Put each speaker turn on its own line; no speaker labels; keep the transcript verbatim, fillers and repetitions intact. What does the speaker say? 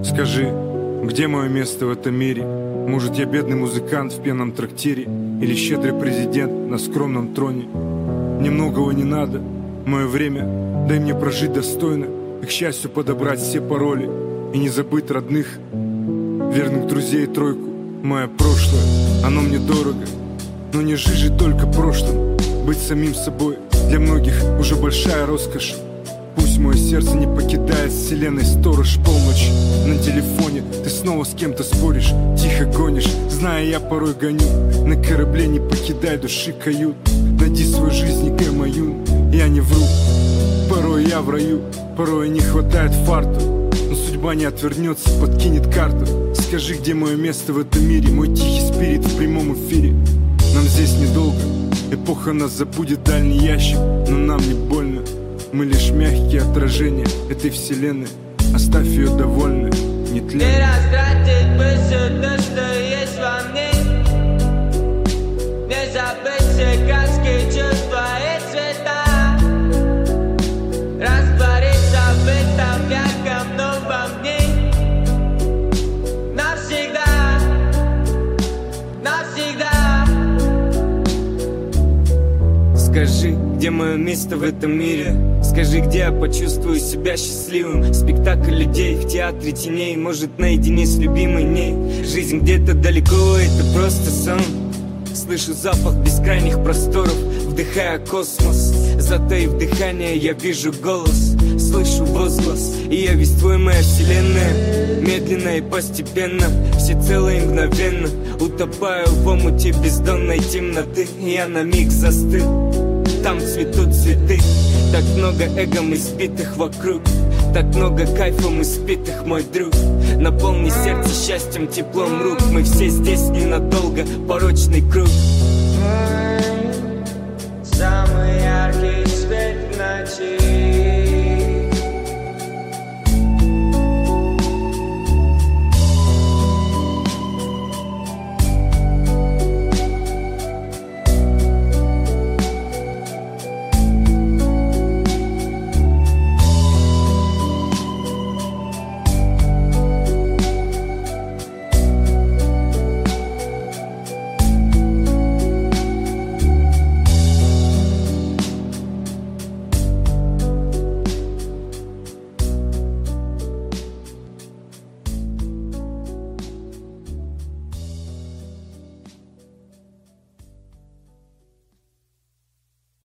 Скажи, где мое место в этом мире? Может, я бедный музыкант в пьяном трактире, или щедрый президент на скромном троне? Мне многого не надо, мое время, дай мне прожить достойно, и к счастью подобрать все пароли, и не забыть родных, верных друзей и тройку. Мое прошлое, оно мне дорого, но не жить же только прошлым. Быть самим собой для многих уже большая роскошь. Пусть мое сердце не покидает вселенной сторож. Полночь на телефоне, ты снова с кем-то споришь, тихо гонишь, зная, я порой гоню. На корабле не покидай души кают. Найди свою жизнь, не мою, я не вру. Порой я в раю, порой не хватает фарту, но судьба не отвернется, подкинет карту. Скажи, где мое место в этом мире, мой тихий спирит в прямом эфире. Нам здесь недолго, эпоха нас забудет, дальний ящик, но нам не больно. Мы лишь мягкие отражения этой вселенной. Оставь ее довольной, не тлен.
Не растратить бы все то, что есть во мне. Не забыть все краски, чувства и цвета. Раствориться в этом ярком новом дне. Навсегда, навсегда.
Скажи, где мое место в этом мире? Скажи, где я почувствую себя счастливым? Спектакль людей в театре теней, может, наедине с любимой ней. Жизнь где-то далеко, это просто сон. Слышу запах бескрайних просторов, вдыхая космос. Затаив дыхание, я вижу голос, слышу возглас, и я весь твой, моя вселенная. Медленно и постепенно, всецело и мгновенно утопаю в омуте бездонной темноты. Я на миг застыл, там цветут цветы. Так много эгом избитых вокруг, так много кайфом испитых, мой друг. Наполни сердце счастьем, теплом рук. Мы все здесь ненадолго, порочный круг.
Самый яркий свет в ночи.